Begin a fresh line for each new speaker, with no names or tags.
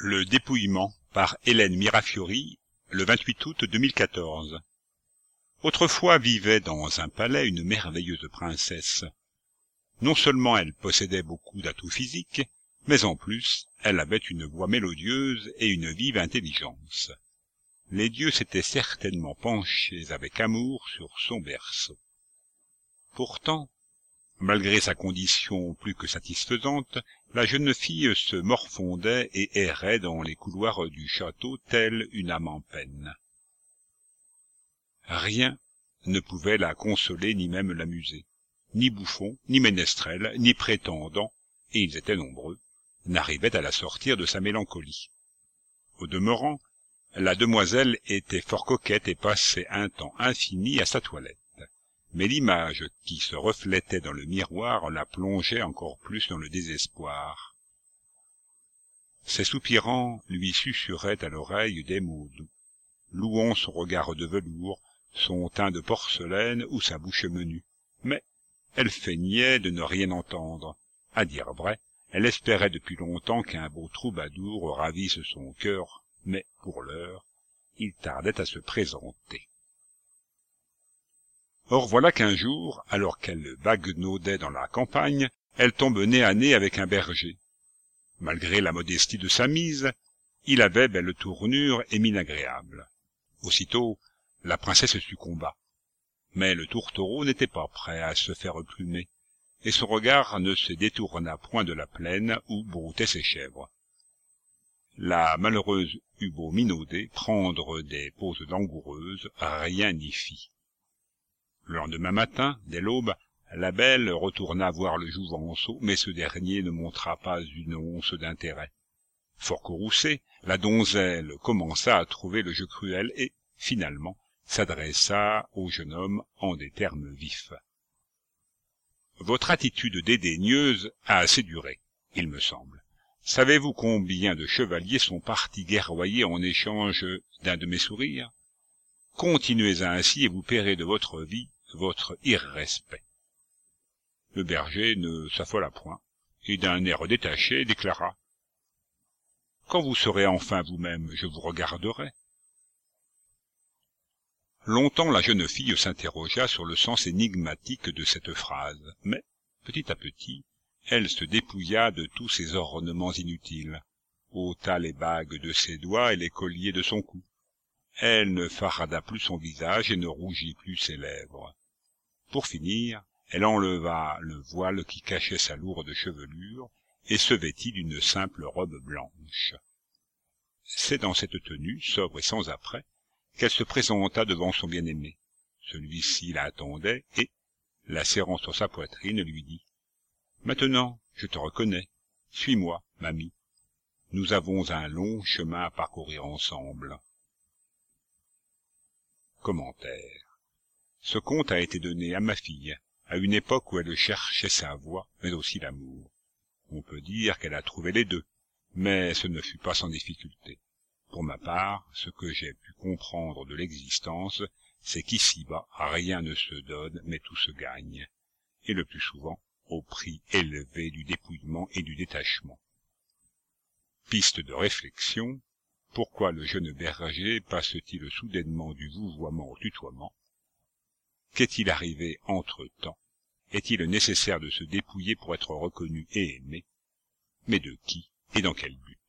Le dépouillement par Hélène Mirafiori, le 28 août 2014. Autrefois vivait dans un palais une merveilleuse princesse. Non seulement elle possédait beaucoup d'atouts physiques, mais en plus, elle avait une voix mélodieuse et une vive intelligence. Les dieux s'étaient certainement penchés avec amour sur son berceau. Pourtant, malgré sa condition plus que satisfaisante, la jeune fille se morfondait et errait dans les couloirs du château telle une âme en peine. Rien ne pouvait la consoler ni même l'amuser. Ni bouffon, ni ménestrel, ni prétendant, et ils étaient nombreux, n'arrivaient à la sortir de sa mélancolie. Au demeurant, la demoiselle était fort coquette et passait un temps infini à sa toilette. Mais l'image qui se reflétait dans le miroir la plongeait encore plus dans le désespoir. Ses soupirants lui susurraient à l'oreille des mots doux, louant son regard de velours, son teint de porcelaine ou sa bouche menue. Mais elle feignait de ne rien entendre. À dire vrai, elle espérait depuis longtemps qu'un beau troubadour ravisse son cœur, mais pour l'heure, il tardait à se présenter. Or voilà qu'un jour, alors qu'elle vaguenaudait dans la campagne, elle tombe nez à nez avec un berger. Malgré la modestie de sa mise, il avait belle tournure et mine agréable. Aussitôt, la princesse succomba. Mais le tourtereau n'était pas prêt à se faire plumer, et son regard ne se détourna point de la plaine où broutaient ses chèvres. La malheureuse eut beau minauder, prendre des poses langoureuses, rien n'y fit. Le lendemain matin, dès l'aube, la belle retourna voir le jouvenceau, mais ce dernier ne montra pas une once d'intérêt. Fort courroucée, la donzelle commença à trouver le jeu cruel et, finalement, s'adressa au jeune homme en des termes vifs. « Votre attitude dédaigneuse a assez duré, il me semble. Savez-vous combien de chevaliers sont partis guerroyer en échange d'un de mes sourires? Continuez ainsi et vous paierez de votre vie votre irrespect. » Le berger ne s'affola point, et d'un air détaché déclara « Quand vous serez enfin vous-même, je vous regarderai. » Longtemps la jeune fille s'interrogea sur le sens énigmatique de cette phrase, mais, petit à petit, elle se dépouilla de tous ses ornements inutiles, ôta les bagues de ses doigts et les colliers de son cou. Elle ne farada plus son visage et ne rougit plus ses lèvres. Pour finir, elle enleva le voile qui cachait sa lourde chevelure et se vêtit d'une simple robe blanche. C'est dans cette tenue, sobre et sans apprêt, qu'elle se présenta devant son bien-aimé. Celui-ci la attendait et, la serrant sur sa poitrine, lui dit « Maintenant, je te reconnais. Suis-moi, mamie. Nous avons un long chemin à parcourir ensemble. » Commentaire. Ce conte a été donné à ma fille, à une époque où elle cherchait sa voie, mais aussi l'amour. On peut dire qu'elle a trouvé les deux, mais ce ne fut pas sans difficulté. Pour ma part, ce que j'ai pu comprendre de l'existence, c'est qu'ici-bas, rien ne se donne, mais tout se gagne, et le plus souvent, au prix élevé du dépouillement et du détachement. Piste de réflexion, pourquoi le jeune berger passe-t-il soudainement du vouvoiement au tutoiement? Qu'est-il arrivé entre-temps? Est-il nécessaire de se dépouiller pour être reconnu et aimé? Mais de qui et dans quel but?